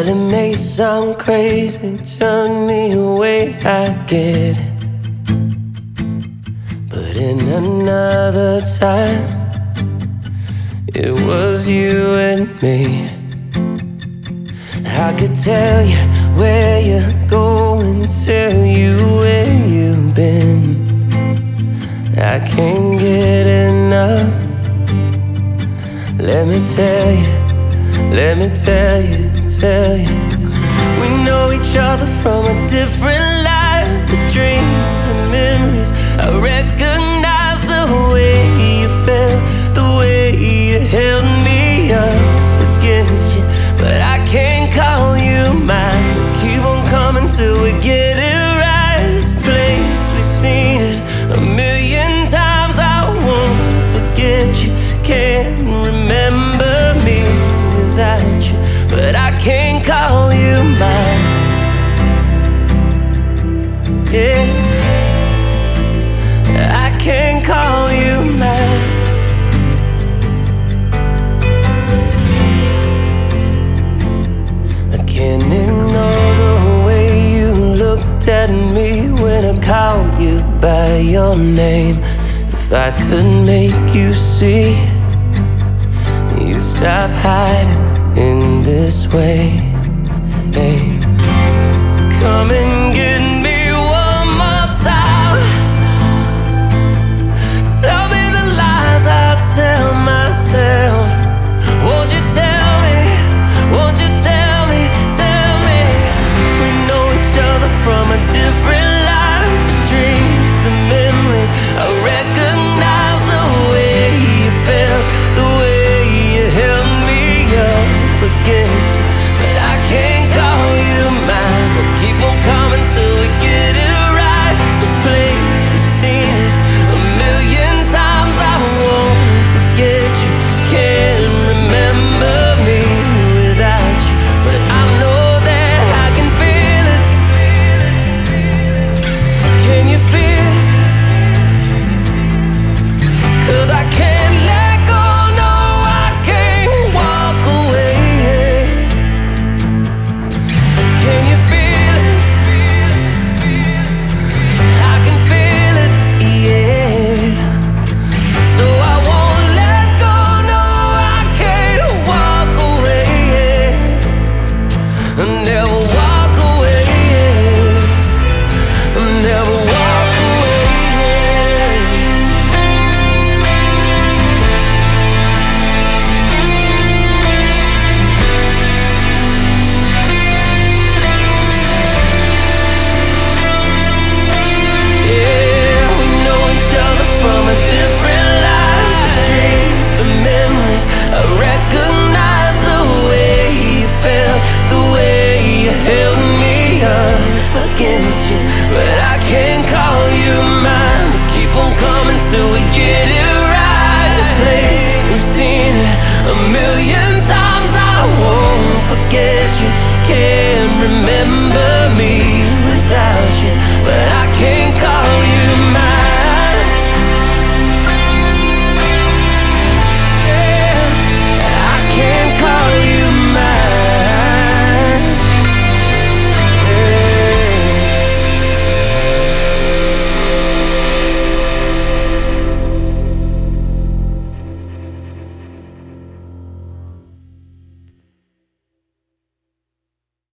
But it may sound crazy, turn me away, I get it. But in another time, it was you and me. I could tell you where you're going, tell you where you've been. I can't get enough. Let me tell you, let me tell you, tell you. We know each other from a different life. The dreams, the memories, I recognize the way you felt, the way you held me up against you. But I can't call you mine. Keep on coming till we get it right. This place, we've seen it a million times. I won't forget you. Can't remember me without you. But I can't call you mine. Yeah, I can't call you mine. I can't ignore the way you looked at me when I called you by your name. If I could make you see, you stop hiding in this way. Hey, so come and get me one more time. Tell me the lies I tell myself. Won't you tell me? Won't you tell me? Tell me. We know each other from a different life. The dreams, the memories, I recognize the way you felt, the way you held me up against you. But I can't call you mine. We'll keep on coming till we get it right. This place, we've seen it a million times. I won't forget you. Can't remember me without you. But I know that I can feel it. Can you feel it? 'Cause I can't let go, no, I can't walk away. Can you feel it? I can feel it, yeah. So I won't let go, no, I can't walk away. I'll never walk away. I'll never walk away. Yeah, we know each other from a different life. The dreams, the memories, I recognize the way you felt, the way you held me up against you. But I can't call you mine. We keep on coming till we get it right. This place, we've seen it a million times. I won't forget you. Can't remember me without you. But